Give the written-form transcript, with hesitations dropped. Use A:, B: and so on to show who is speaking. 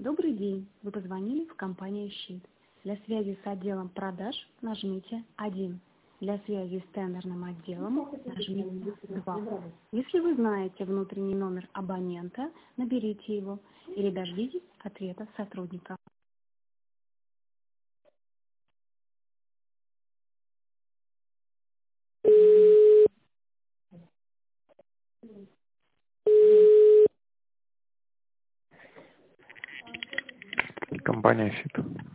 A: Добрый день! Вы позвонили в компанию «Щит». Для связи с отделом продаж нажмите 1. Для связи с тендерным отделом нажмите 2. Если вы знаете внутренний номер абонента, наберите его или дождитесь ответа сотрудника.
B: Компания «Щит».